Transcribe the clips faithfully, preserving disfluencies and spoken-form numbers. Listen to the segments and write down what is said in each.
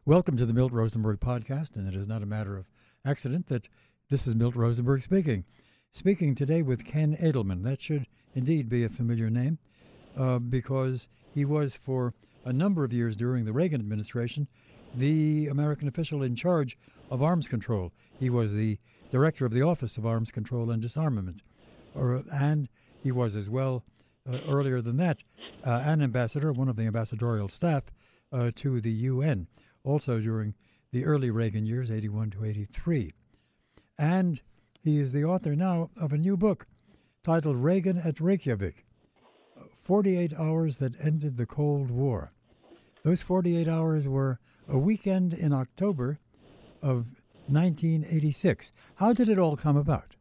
Welcome to the Milt Rosenberg podcast, and it is not a matter of accident that this is Milt Rosenberg speaking. Speaking today with Ken Edelman. That should indeed be a familiar name uh, because he was for a number of years during the Reagan administration the American official in charge of arms control. He was the director of the Office of Arms Control and Disarmament, or, and he was as well, uh, earlier than that, uh, an ambassador, one of the ambassadorial staff uh, to the U N, also during the early Reagan years, eighty-one to eighty-three. And he is the author now of a new book titled Reagan at Reykjavik, forty-eight Hours That Ended the Cold War. Those forty-eight hours were a weekend in October of nineteen eighty-six. How did it all come about?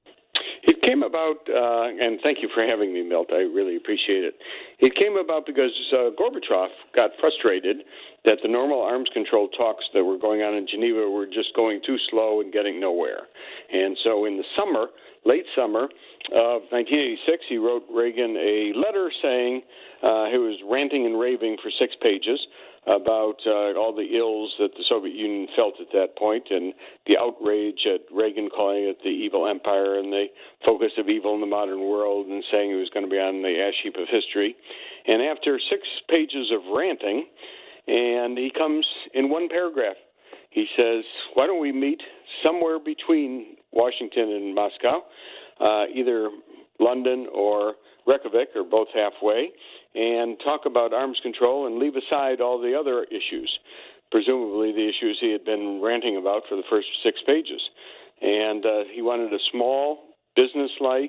It came about, uh, and thank you for having me, Milt. I really appreciate it. It came about because uh, Gorbachev got frustrated that the normal arms control talks that were going on in Geneva were just going too slow and getting nowhere. And so in the summer, late summer of nineteen eighty-six, he wrote Reagan a letter saying uh, he was ranting and raving for six pages about uh, all the ills that the Soviet Union felt at that point and the outrage at Reagan calling it the evil empire and the focus of evil in the modern world and saying he was going to be on the ash heap of history. And after six pages of ranting, and he comes in one paragraph, he says, why don't we meet somewhere between Washington and Moscow, uh, either London or Reykjavik, or both halfway, and talk about arms control and leave aside all the other issues, presumably the issues he had been ranting about for the first six pages. And uh, he wanted a small, business-like,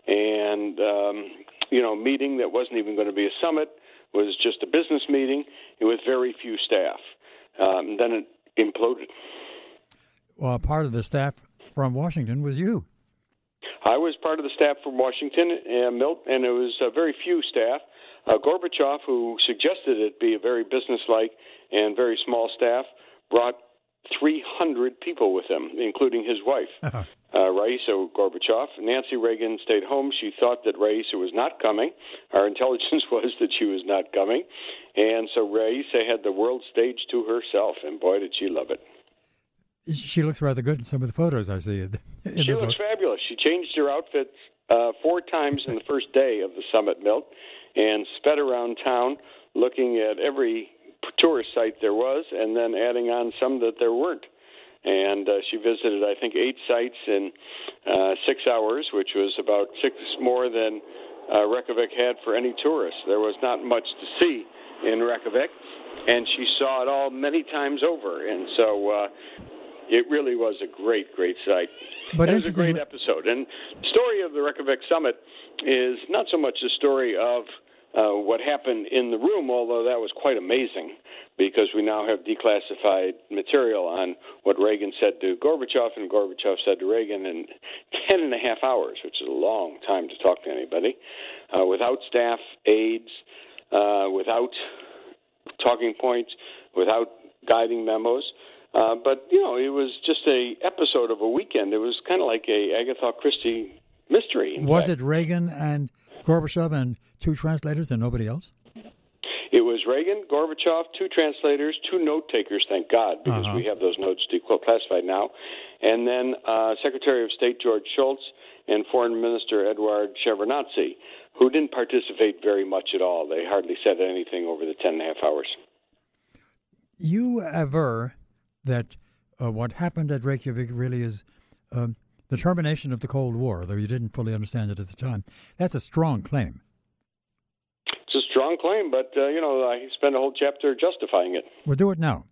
and um, you know, meeting that wasn't even going to be a summit, was just a business meeting with very few staff. Um, then it imploded. Well, part of the staff from Washington was you. I was part of the staff from Washington, uh, Milt, and it was uh, very few staff. Uh, Gorbachev, who suggested it be a very businesslike and very small staff, brought three hundred people with him, including his wife, uh, Raisa Gorbachev. Nancy Reagan stayed home. She thought that Raisa was not coming. Our intelligence was that she was not coming. And so Raisa had the world stage to herself, and boy, did she love it. She looks rather good in some of the photos I see. In the she looks book. fabulous. She changed her outfit uh, four times in the first day of the summit, Milt, and sped around town looking at every tourist site there was and then adding on some that there weren't. And uh, she visited, I think, eight sites in uh, six hours, which was about six more than uh, Reykjavik had for any tourist. There was not much to see in Reykjavik, and she saw it all many times over. And so uh, it really was a great, great site. But it was a great episode. And the story of the Reykjavik Summit is not so much the story of uh, what happened in the room, although that was quite amazing, because we now have declassified material on what Reagan said to Gorbachev and Gorbachev said to Reagan in ten and a half hours, which is a long time to talk to anybody, uh, without staff aides, uh, without talking points, without guiding memos. Uh, but, you know, it was just a episode of a weekend. It was kind of like a Agatha Christie mystery. Was fact. it Reagan and Gorbachev and two translators and nobody else? It was Reagan, Gorbachev, two translators, two note takers, thank God, because uh-huh. we have those notes declassified now, and then uh, Secretary of State George Shultz and Foreign Minister Eduard Shevardnadze, who didn't participate very much at all. They hardly said anything over the ten and a half hours. You aver that uh, what happened at Reykjavik really is um, the termination of the Cold War, though you didn't fully understand it at the time. That's a strong claim. It's a strong claim, but, uh, you know, I spent a whole chapter justifying it. We'll do it now.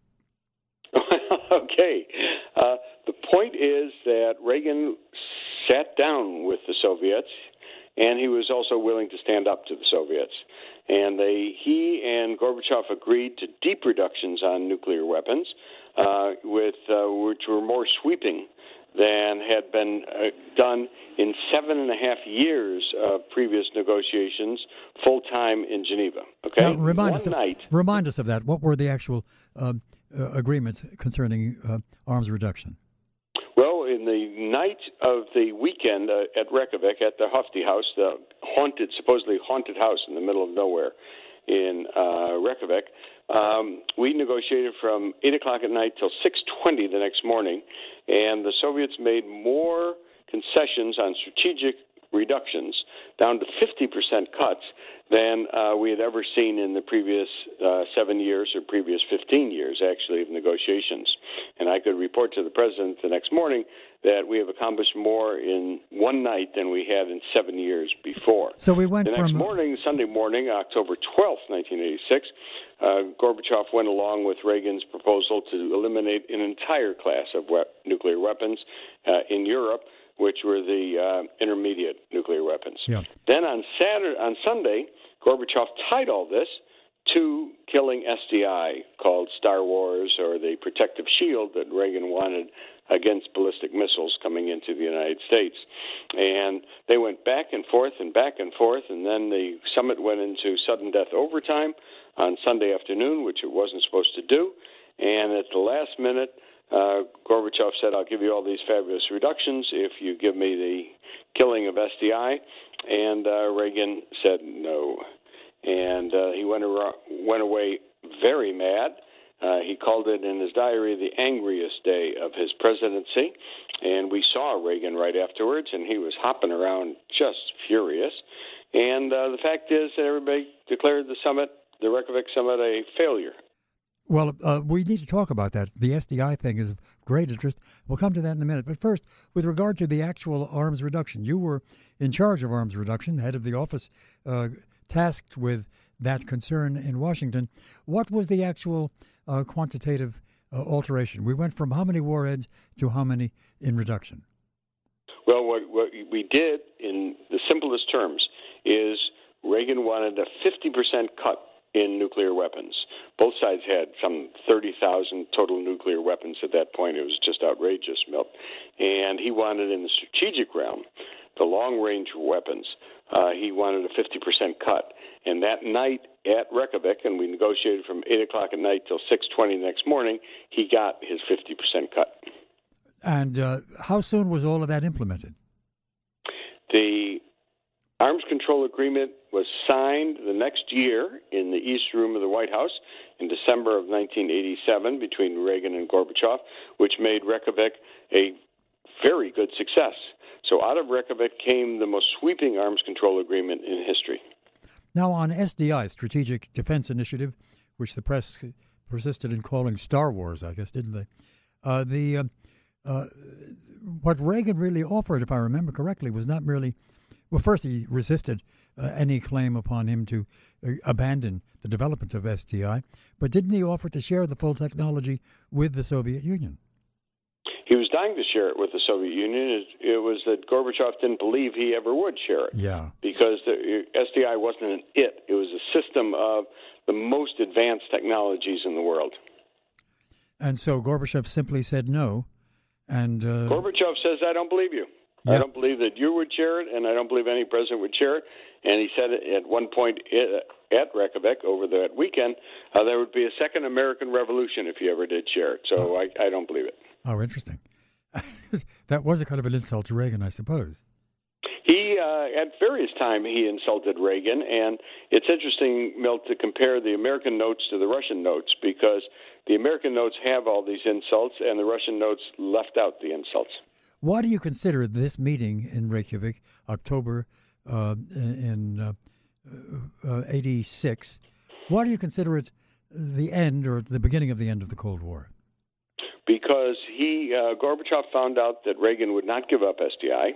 Okay. Uh, the point is that Reagan sat down with the Soviets, and he was also willing to stand up to the Soviets. And they, he and Gorbachev agreed to deep reductions on nuclear weapons, uh, with uh, which were more sweeping than had been uh, done in seven and a half years of previous negotiations, full time in Geneva. Okay, now, remind One us. Of, night. Remind us of that. What were the actual uh, uh, agreements concerning uh, arms reduction? Well, in the night of the weekend uh, at Reykjavik, at the Hofti House, the haunted, supposedly haunted house in the middle of nowhere, in uh, Reykjavik. Um, we negotiated from eight o'clock at night till six twenty the next morning, and the Soviets made more concessions on strategic reductions, down to fifty percent cuts, than uh, we had ever seen in the previous uh, seven years or previous fifteen years, actually, of negotiations. And I could report to the president the next morning that we have accomplished more in one night than we had in seven years before. So we went the next from morning, Sunday morning, October twelfth, nineteen eighty-six, uh, Gorbachev went along with Reagan's proposal to eliminate an entire class of we- nuclear weapons uh, in Europe, which were the uh, intermediate nuclear weapons. Yeah. Then on Saturday, on Sunday, Gorbachev tied all this to killing S D I, called Star Wars, or the protective shield that Reagan wanted against ballistic missiles coming into the United States. And they went back and forth and back and forth, and then the summit went into sudden death overtime on Sunday afternoon, which it wasn't supposed to do. And at the last minute, uh, Gorbachev said, I'll give you all these fabulous reductions if you give me the killing of S D I. And uh, Reagan said no. And uh, he went, around, went away very mad. Uh, he called it in his diary the angriest day of his presidency. And we saw Reagan right afterwards, and he was hopping around just furious. And uh, the fact is that everybody declared the summit, the Reykjavik summit, a failure. Well, uh, we need to talk about that. The S D I thing is of great interest. We'll come to that in a minute. But first, with regard to the actual arms reduction, you were in charge of arms reduction, head of the office uh, tasked with that concern in Washington. What was the actual uh, quantitative uh, alteration? We went from how many warheads to how many in reduction? Well, what, what we did in the simplest terms is Reagan wanted a fifty percent cut in nuclear weapons. Both sides had some thirty thousand total nuclear weapons at that point. It was just outrageous, Milt. And he wanted, in the strategic realm, the long-range weapons, uh, he wanted a fifty percent cut. And that night at Reykjavik, and we negotiated from eight o'clock at night till six twenty the next morning, he got his fifty percent cut. And uh, how soon was all of that implemented? The arms control agreement was signed the next year in the East Room of the White House in December of nineteen eighty-seven between Reagan and Gorbachev, which made Reykjavik a very good success. So out of Reykjavik came the most sweeping arms control agreement in history. Now, on S D I, Strategic Defense Initiative, which the press persisted in calling Star Wars, I guess, didn't they? Uh, the uh, uh, what Reagan really offered, if I remember correctly, was not merely, well, first he resisted uh, any claim upon him to uh, abandon the development of S D I, but didn't he offer to share the full technology with the Soviet Union? He was dying to share it with the Soviet Union. It, it was that Gorbachev didn't believe he ever would share it. Yeah. Because the S D I wasn't an it. It was a system of the most advanced technologies in the world. And so Gorbachev simply said no. And uh, Gorbachev says, I don't believe you. Yeah. I don't believe that you would share it, and I don't believe any president would share it. And he said at one point at Reykjavik over that weekend, uh, there would be a second American Revolution if he ever did share it. So oh. I, I don't believe it. Oh, interesting. That was a kind of an insult to Reagan, I suppose. He, uh, at various times, he insulted Reagan, and it's interesting, Milt, to compare the American notes to the Russian notes, because the American notes have all these insults, and the Russian notes left out the insults. Why do you consider this meeting in Reykjavik, October uh, in uh, uh, eighty-six, why do you consider it the end or the beginning of the end of the Cold War? Because he, uh, Gorbachev found out that Reagan would not give up S D I,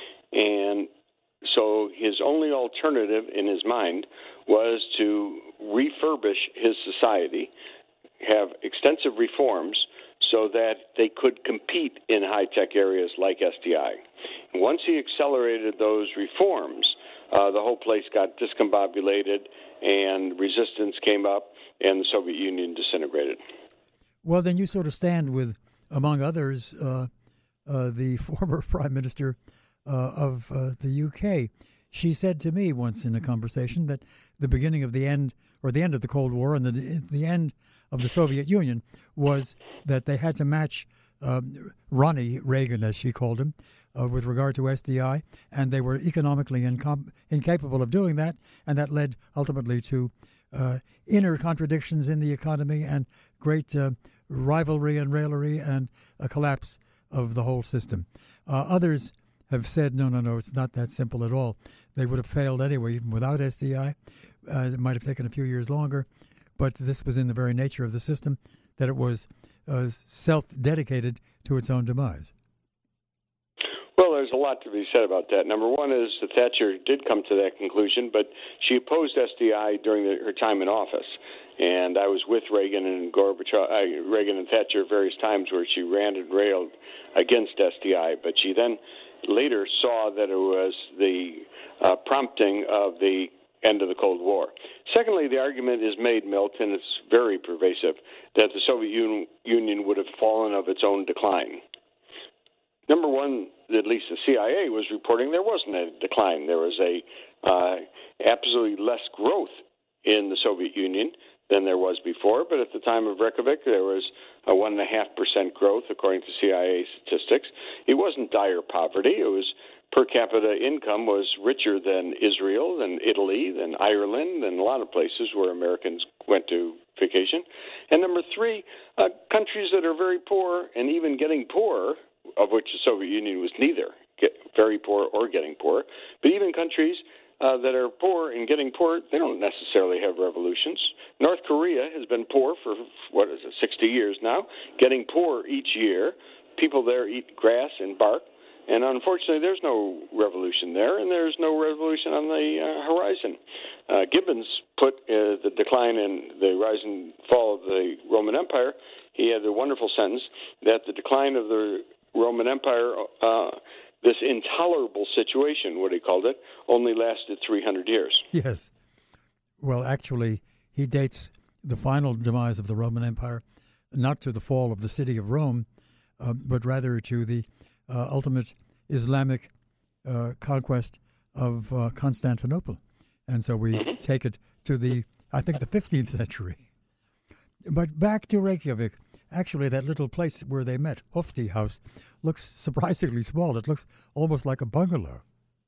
and so his only alternative in his mind was to refurbish his society, have extensive reforms so that they could compete in high-tech areas like S D I. And once he accelerated those reforms, uh, the whole place got discombobulated and resistance came up and the Soviet Union disintegrated. Well, then you sort of stand with, among others, uh, uh, the former Prime Minister uh, of uh, the U K. She said to me once in a conversation that the beginning of the end, or the end of the Cold War and the the end of the Soviet Union was that they had to match uh, Ronnie Reagan, as she called him, uh, with regard to S D I, and they were economically incom- incapable of doing that, and that led ultimately to uh, inner contradictions in the economy and great uh, rivalry and raillery and a collapse of the whole system. Uh, others have said, no, no, no, it's not that simple at all. They would have failed anyway, even without S D I. Uh, it might have taken a few years longer, but this was in the very nature of the system, that it was uh, self-dedicated to its own demise. Well, there's a lot to be said about that. Number one is that Thatcher did come to that conclusion, but she opposed S D I during the, her time in office. And I was with Reagan and Gorbachev, uh, Reagan and Thatcher various times where she ranted and railed against S D I. But she then later saw that it was the uh, prompting of the end of the Cold War. Secondly, the argument is made, Milt, and it's very pervasive, that the Soviet Un- Union would have fallen of its own decline. Number one, at least the C I A was reporting there wasn't a decline. There was a uh, absolutely less growth in the Soviet Union than there was before, but at the time of Reykjavik, there was a one and a half percent growth, according to C I A statistics. It wasn't dire poverty. It was per capita income was richer than Israel, than Italy, than Ireland, and a lot of places where Americans went to vacation. And number three, uh, countries that are very poor and even getting poorer, of which the Soviet Union was neither get very poor or getting poor, but even countries uh, that are poor and getting poor, they don't necessarily have revolutions. North Korea has been poor for, what is it, sixty years now, getting poor each year. People there eat grass and bark, and unfortunately there's no revolution there, and there's no revolution on the uh, horizon. Uh, Gibbons put uh, the decline and the rise and fall of the Roman Empire, he had a wonderful sentence that the decline of the Roman Empire, uh, this intolerable situation, what he called it, only lasted three hundred years. Yes. Well, actually, he dates the final demise of the Roman Empire not to the fall of the city of Rome, uh, but rather to the uh, ultimate Islamic uh, conquest of uh, Constantinople. And so we mm-hmm. take it to the, I think, the fifteenth century. But back to Reykjavik. Actually, that little place where they met, Hofti House, looks surprisingly small. It looks almost like a bungalow.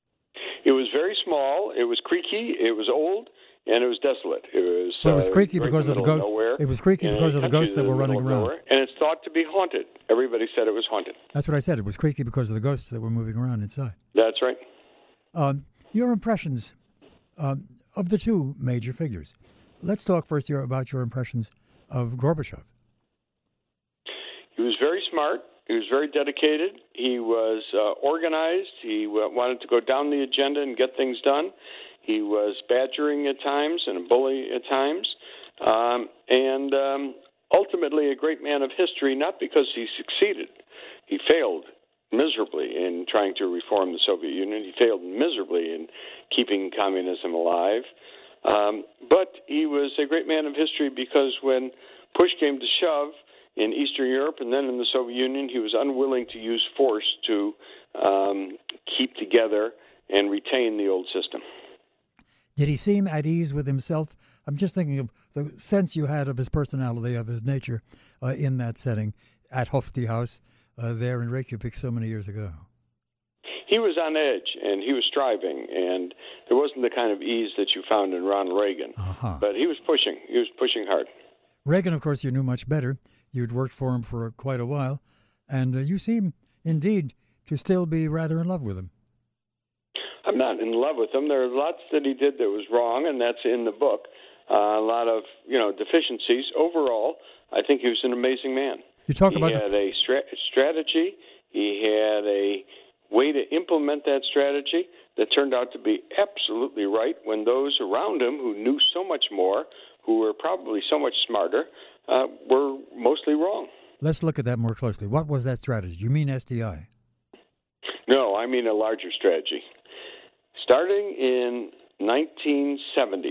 It was very small. It was creaky. It was old, and it was desolate. It was. Well, it was uh, creaky right because of the ghosts. It was creaky because of the ghosts that were running around. Nowhere, and it's thought to be haunted. Everybody said it was haunted. That's what I said. It was creaky because of the ghosts that were moving around inside. That's right. Um, your impressions um, of the two major figures. Let's talk first here about your impressions of Gorbachev. He was very smart. He was very dedicated. He was uh, organized. He uh, wanted to go down the agenda and get things done. He was badgering at times and a bully at times. Um, and um, ultimately a great man of history, not because he succeeded. He failed miserably in trying to reform the Soviet Union. He failed miserably in keeping communism alive. Um, but he was a great man of history because when push came to shove, in Eastern Europe and then in the Soviet Union, he was unwilling to use force to um, keep together and retain the old system. Did he seem at ease with himself? I'm just thinking of the sense you had of his personality, of his nature uh, in that setting at Hofti House uh, there in Reykjavik so many years ago. He was on edge, and he was striving, and there wasn't the kind of ease that you found in Ronald Reagan. Uh-huh. But he was pushing. He was pushing hard. Reagan, of course, you knew much better. You'd worked for him for quite a while, and uh, you seem, indeed, to still be rather in love with him. I'm not in love with him. There are lots that he did that was wrong, and that's in the book. Uh, a lot of, you know, deficiencies. Overall, I think he was an amazing man. You talk he about had the... a stra- strategy. He had a way to implement that strategy that turned out to be absolutely right when those around him who knew so much more, who were probably so much smarter, uh, were mostly wrong. Let's look at that more closely. What was that strategy? You mean S D I? No, I mean a larger strategy. Starting in nineteen seventies,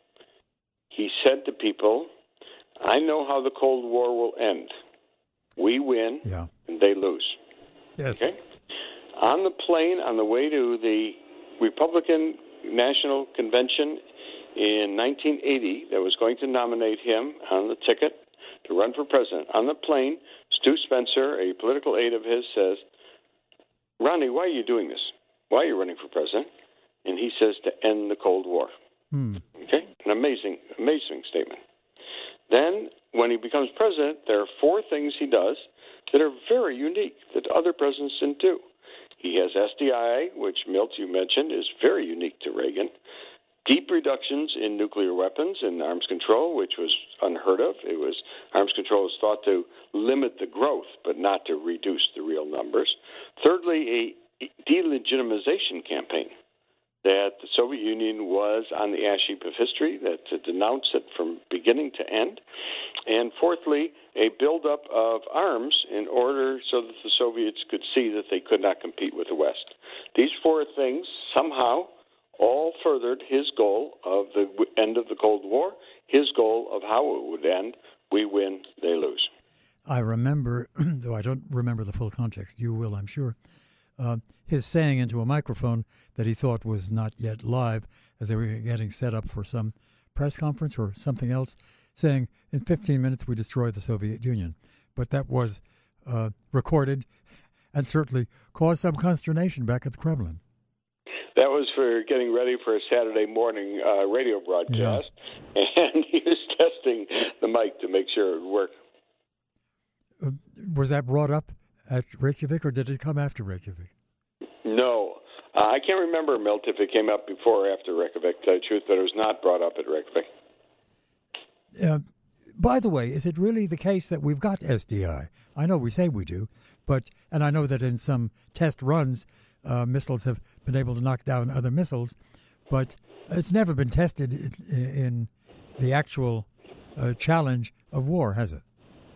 he said to people, I know how the Cold War will end. We win, yeah. and they lose. Yes. Okay? On the plane, on the way to the Republican National Convention in nineteen eighty, that was going to nominate him on the ticket to run for president. On the plane, Stu Spencer, a political aide of his, says, Ronnie, why are you doing this? Why are you running for president? And he says, to end the Cold War. Hmm. Okay, an amazing, amazing statement. Then, when he becomes president, there are four things he does that are very unique that other presidents didn't do. He has S D I, which, Milt, you mentioned, is very unique to Reagan. Deep reductions in nuclear weapons and arms control, which was unheard of. It was arms control was thought to limit the growth, but not to reduce the real numbers. Thirdly, a delegitimization campaign that the Soviet Union was on the ash heap of history, that to denounce it from beginning to end. And fourthly, a buildup of arms in order so that the Soviets could see that they could not compete with the West. These four things somehow all furthered his goal of the end of the Cold War, his goal of how it would end. We win, they lose. I remember, though I don't remember the full context, you will, I'm sure, uh, his saying into a microphone that he thought was not yet live as they were getting set up for some press conference or something else, saying, in fifteen minutes we destroy the Soviet Union. But that was uh, recorded and certainly caused some consternation back at the Kremlin. That was for getting ready for a Saturday morning uh, radio broadcast, yeah. And he was testing the mic to make sure it would work. Uh, was that brought up at Reykjavik, or did it come after Reykjavik? No. Uh, I can't remember, Milt, if it came up before or after Reykjavik, to tell you the truth, but it was not brought up at Reykjavik. Uh, by the way, is it really the case that we've got S D I? I know we say we do, but and I know that in some test runs, Uh, missiles have been able to knock down other missiles, but it's never been tested in, in the actual uh, challenge of war, has it?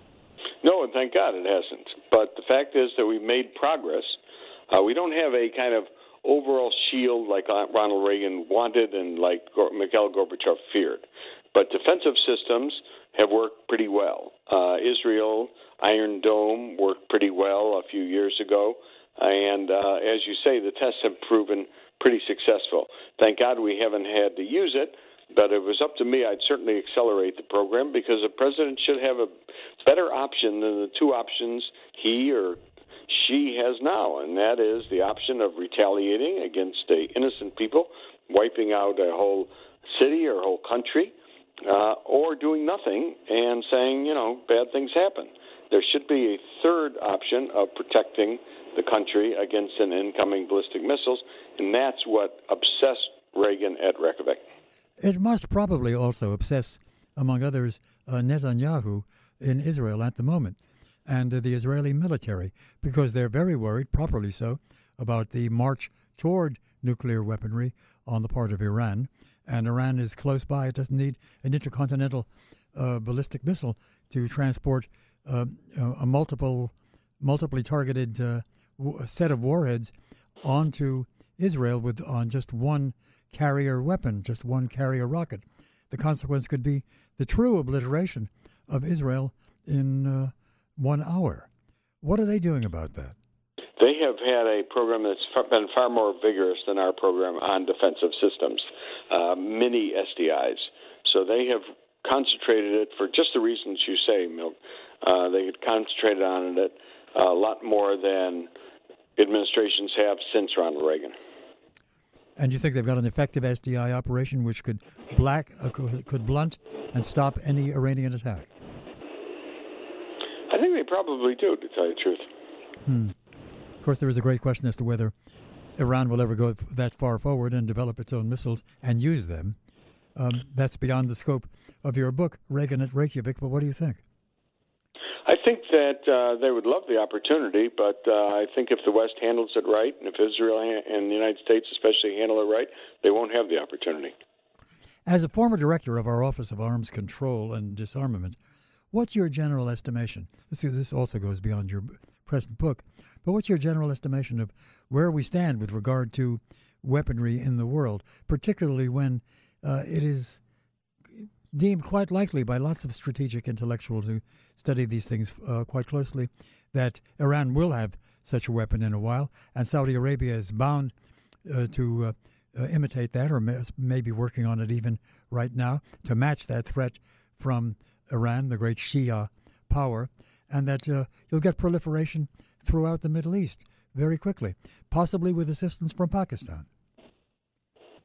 No, and thank God it hasn't. But the fact is that we've made progress. Uh, we don't have a kind of overall shield like Ronald Reagan wanted and like Mikhail Gorbachev feared. But defensive systems have worked pretty well. Uh, Israel, Iron Dome worked pretty well a few years ago. And uh, as you say, the tests have proven pretty successful. Thank God we haven't had to use it, but if it was up to me, I'd certainly accelerate the program because the president should have a better option than the two options he or she has now, and that is the option of retaliating against uh, innocent people, wiping out a whole city or a whole country, uh, or doing nothing and saying, you know, bad things happen. There should be a third option of protecting the country against an incoming ballistic missiles, and that's what obsessed Reagan at Reykjavik. It must probably also obsess, among others, uh, Netanyahu in Israel at the moment, and uh, the Israeli military, because they're very worried, properly so, about the march toward nuclear weaponry on the part of Iran. And Iran is close by. It doesn't need an intercontinental uh, ballistic missile to transport uh, a multiple, multiply targeted uh, w- set of warheads onto Israel with on just one carrier weapon, just one carrier rocket. The consequence could be the true obliteration of Israel in uh, one hour. What are they doing about that? They have had a program that's been far more vigorous than our program on defensive systems, uh, mini S D Is. So they have concentrated it for just the reasons you say, Milt. Uh, they had concentrated on it a lot more than administrations have since Ronald Reagan. And you think they've got an effective S D I operation which could black uh, could blunt and stop any Iranian attack? I think they probably do, to tell you the truth. Hmm. Of course, there is a great question as to whether Iran will ever go that far forward and develop its own missiles and use them. Um, that's beyond the scope of your book, Reagan at Reykjavik, but what do you think? I think that uh, they would love the opportunity, but uh, I think if the West handles it right, and if Israel and the United States especially handle it right, they won't have the opportunity. As a former director of our Office of Arms Control and Disarmament, what's your general estimation? This, this also goes beyond your present book, but what's your general estimation of where we stand with regard to weaponry in the world, particularly when uh, it is deemed quite likely by lots of strategic intellectuals who study these things uh, quite closely that Iran will have such a weapon in a while, and Saudi Arabia is bound uh, to uh, uh, imitate that, or may, may be working on it even right now, to match that threat from Iran, the great Shia power, and that uh, you'll get proliferation throughout the Middle East very quickly, possibly with assistance from Pakistan.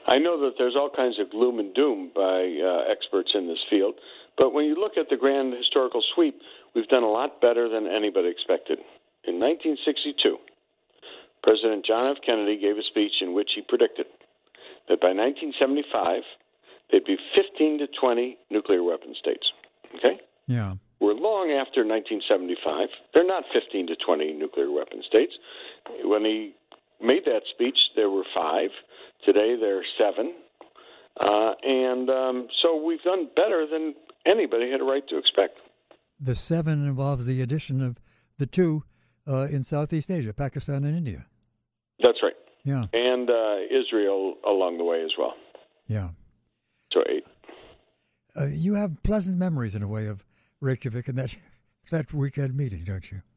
I know that there's all kinds of gloom and doom by uh, experts in this field, but when you look at the grand historical sweep, we've done a lot better than anybody expected. In nineteen sixty-two, President John F. Kennedy gave a speech in which he predicted that by nineteen seventy-five, there'd be fifteen to twenty nuclear weapon states. Okay? Yeah. We're long after nineteen seventy-five. They're not fifteen to twenty nuclear weapon states. When he made that speech, there were five. Today, there are seven. Uh, and um, so we've done better than anybody had a right to expect. The seven involves the addition of the two uh, in Southeast Asia, Pakistan and India. That's right. Yeah. And uh, Israel along the way as well. Yeah. So eight. Uh, you have pleasant memories, in a way, of Reykjavik and that that weekend meeting, don't you?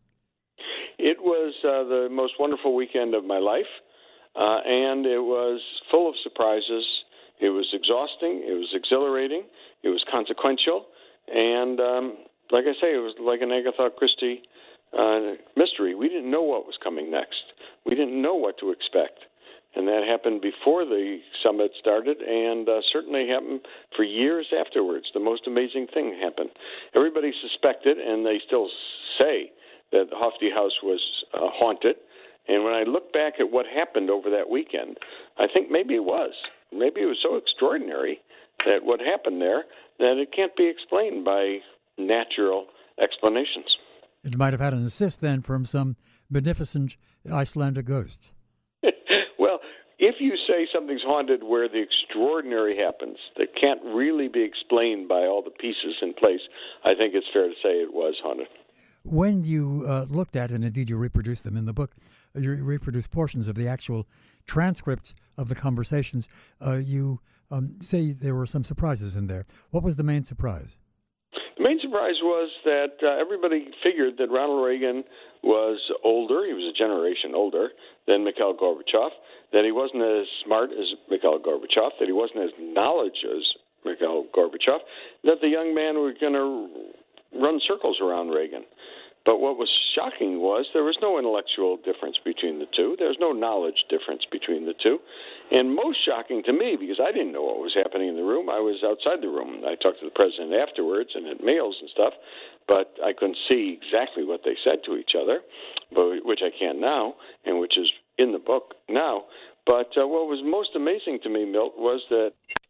It was uh, the most wonderful weekend of my life, uh, and it was full of surprises. It was exhausting. It was exhilarating. It was consequential. And um, like I say, it was like an Agatha Christie uh, mystery. We didn't know what was coming next. We didn't know what to expect. And that happened before the summit started, and uh, certainly happened for years afterwards. The most amazing thing happened. Everybody suspected, and they still say, that the Hofty House was uh, haunted. And when I look back at what happened over that weekend, I think maybe it was. Maybe it was so extraordinary that what happened there that it can't be explained by natural explanations. It might have had an assist then from some beneficent Icelandic ghosts. Well, if you say something's haunted where the extraordinary happens, that can't really be explained by all the pieces in place, I think it's fair to say it was haunted. When you uh, looked at, and indeed you reproduced them in the book, you reproduced portions of the actual transcripts of the conversations, uh, you um, say there were some surprises in there. What was the main surprise? The main surprise was that uh, everybody figured that Ronald Reagan was older, he was a generation older than Mikhail Gorbachev, that he wasn't as smart as Mikhail Gorbachev, that he wasn't as knowledgeable as Mikhail Gorbachev, that the young man was going to run circles around Reagan. But what was shocking was there was no intellectual difference between the two. There was no knowledge difference between the two. And most shocking to me, because I didn't know what was happening in the room, I was outside the room. I talked to the president afterwards and had mails and stuff, but I couldn't see exactly what they said to each other, but which I can now, and which is in the book now. But uh, what was most amazing to me, Milt, was that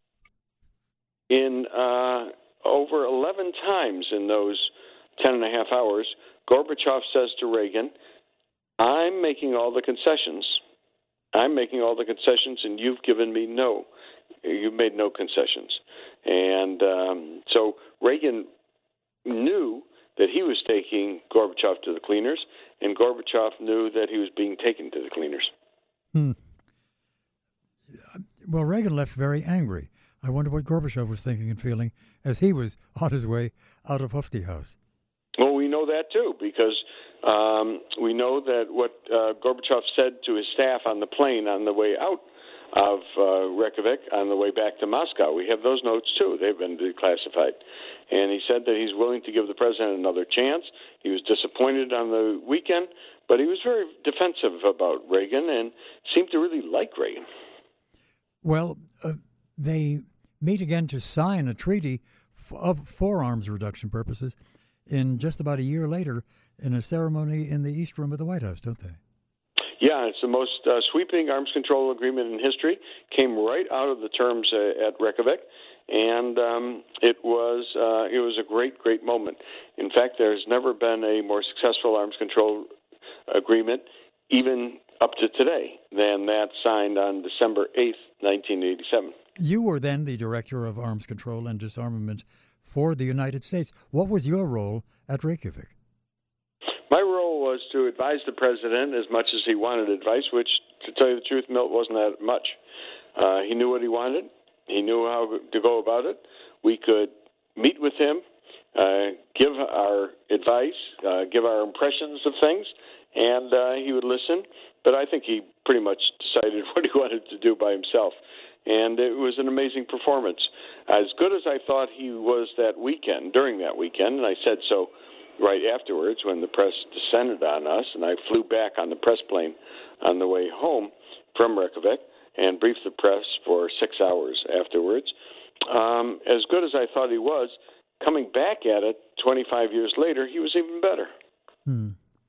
in uh, over eleven times in those ten and a half hours, Gorbachev says to Reagan, I'm making all the concessions. I'm making all the concessions, and you've given me no. You've made no concessions. And um, so Reagan knew that he was taking Gorbachev to the cleaners, and Gorbachev knew that he was being taken to the cleaners. Hmm. Well, Reagan left very angry. I wonder what Gorbachev was thinking and feeling as he was on his way out of Hofty House. Well, we know that, too, because um, we know that what uh, Gorbachev said to his staff on the plane on the way out of uh, Reykjavik, on the way back to Moscow. We have those notes, too. They've been declassified. And he said that he's willing to give the president another chance. He was disappointed on the weekend, but he was very defensive about Reagan and seemed to really like Reagan. Well, uh, they meet again to sign a treaty f- of for arms reduction purposes in just about a year later in a ceremony in the East Room of the White House, don't they? Yeah, it's the most uh, sweeping arms control agreement in history. Came right out of the terms uh, at Reykjavik, and um, it was uh, it was a great, great moment. In fact, there's never been a more successful arms control agreement, even up to today, than that signed on December eighth, nineteen eighty-seven. You were then the Director of Arms Control and Disarmament for the United States. What was your role at Reykjavik? My role was to advise the president as much as he wanted advice, which, to tell you the truth, Milt, wasn't that much. Uh, he knew what he wanted. He knew how to go about it. We could meet with him, uh, give our advice, uh, give our impressions of things, and uh, he would listen. But I think he pretty much decided what he wanted to do by himself. And it was an amazing performance. As good as I thought he was that weekend, during that weekend, and I said so right afterwards when the press descended on us, and I flew back on the press plane on the way home from Reykjavik, and briefed the press for six hours afterwards. Um, as good as I thought he was, coming back at it twenty-five years later, he was even better. Hmm.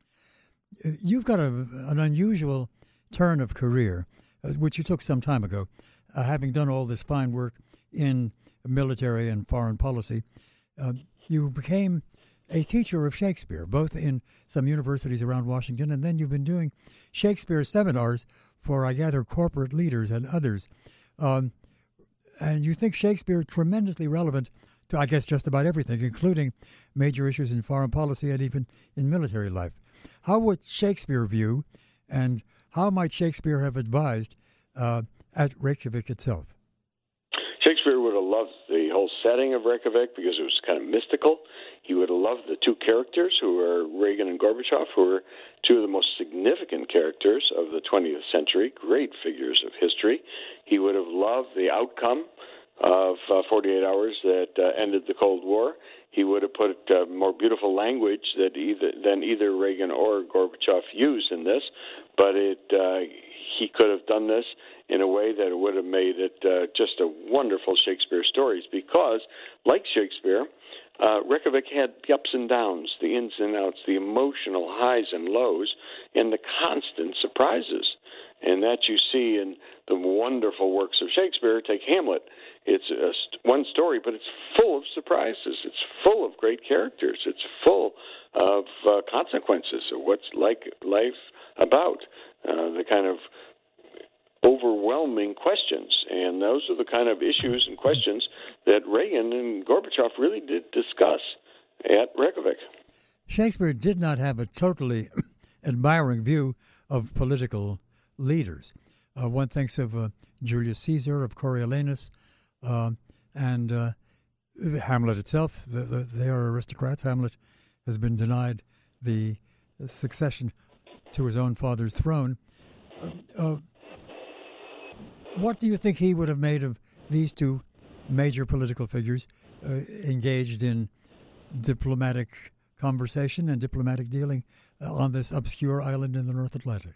You've got a, an unusual turn of career, uh, which you took some time ago, uh, having done all this fine work in military and foreign policy. Uh, you became a teacher of Shakespeare, both in some universities around Washington, and then you've been doing Shakespeare seminars for, I gather, corporate leaders and others. Um, and you think Shakespeare tremendously relevant to, I guess, just about everything, including major issues in foreign policy and even in military life. How would Shakespeare view, and how might Shakespeare have advised uh, at Reykjavik itself? Shakespeare would have loved the whole setting of Reykjavik because it was kind of mystical. He would have loved the two characters, who were Reagan and Gorbachev, who were two of the most significant characters of the twentieth century, great figures of history. He would have loved the outcome of uh, forty-eight hours that uh, ended the Cold War. He would have put uh, more beautiful language that either, than either Reagan or Gorbachev used in this, but it uh, he could have done this in a way that would have made it uh, just a wonderful Shakespeare stories because, like Shakespeare, uh, Reykjavik had the ups and downs, the ins and outs, the emotional highs and lows, and the constant surprises. And that you see in the wonderful works of Shakespeare. Take Hamlet. It's a st- one story, but it's full of surprises. It's full of great characters. It's full of uh, consequences of what's like life about, uh, the kind of overwhelming questions. And those are the kind of issues and questions that Reagan and Gorbachev really did discuss at Reykjavik. Shakespeare did not have a totally admiring view of political leaders. Uh, one thinks of uh, Julius Caesar, of Coriolanus, uh, and uh, Hamlet itself. The, the, they are aristocrats. Hamlet has been denied the succession to his own father's throne. Uh, uh, what do you think he would have made of these two major political figures uh, engaged in diplomatic conversation and diplomatic dealing uh, on this obscure island in the North Atlantic?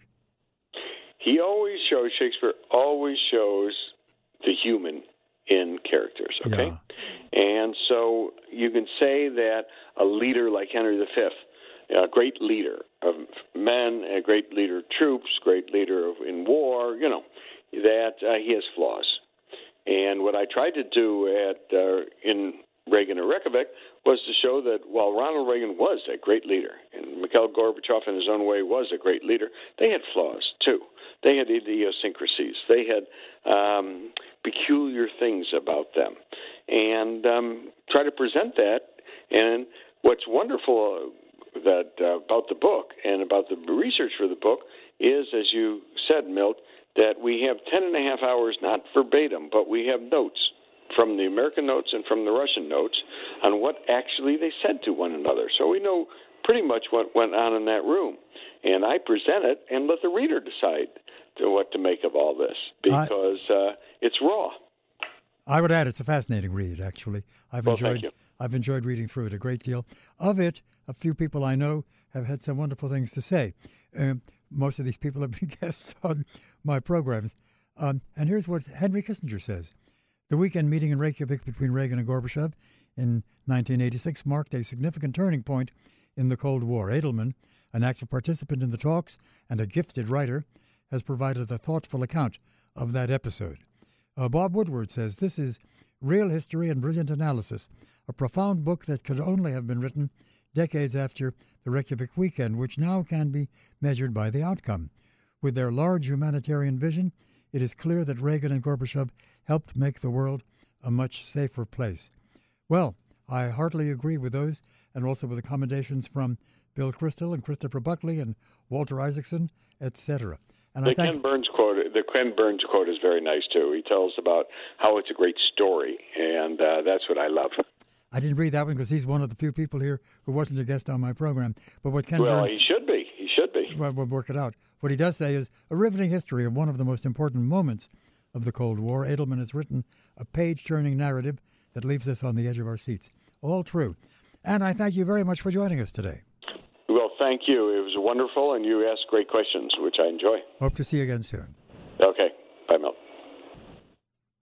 He always shows, Shakespeare always shows the human in characters, okay? Yeah. And so you can say that a leader like Henry the Fifth, a great leader of men, a great leader of troops, great leader of, in war, you know, that uh, he has flaws. And what I tried to do at uh, in Reagan and Reykjavik was to show that while Ronald Reagan was a great leader, and Mikhail Gorbachev in his own way was a great leader, they had flaws too. They had idiosyncrasies. They had um, peculiar things about them. And um, try to present that. And what's wonderful uh, that uh, about the book and about the research for the book is, as you said, Milt, that we have ten and a half hours, not verbatim, but we have notes from the American notes and from the Russian notes on what actually they said to one another. So we know pretty much what went on in that room. And I present it and let the reader decide to what to make of all this, because uh, it's raw. I would add it's a fascinating read, actually. I've well, enjoyed thank you. I've enjoyed reading through it a great deal. Of it, a few people I know have had some wonderful things to say. Um, most of these people have been guests on my programs. Um, and here's what Henry Kissinger says. The weekend meeting in Reykjavik between Reagan and Gorbachev in nineteen eighty-six marked a significant turning point in the Cold War. Edelman, an active participant in the talks and a gifted writer, has provided a thoughtful account of that episode. Uh, Bob Woodward says, this is real history and brilliant analysis, a profound book that could only have been written decades after the Reykjavik weekend, which now can be measured by the outcome. With their large humanitarian vision, it is clear that Reagan and Gorbachev helped make the world a much safer place. Well, I heartily agree with those, and also with the commendations from Bill Kristol and Christopher Buckley and Walter Isaacson, et cetera. And the I thank- Ken Burns quote, the Ken Burns quote is very nice too. He tells about how it's a great story, and uh, that's what I love. I didn't read that one because he's one of the few people here who wasn't a guest on my program. But what Ken well, Burns, he should be. He should be. Well, we'll work it out. What he does say is a riveting history of one of the most important moments of the Cold War. Edelman has written a page-turning narrative that leaves us on the edge of our seats. All true. And I thank you very much for joining us today. Well, thank you. It was wonderful, and you asked great questions, which I enjoy. Hope to see you again soon. Okay. Bye, Milt.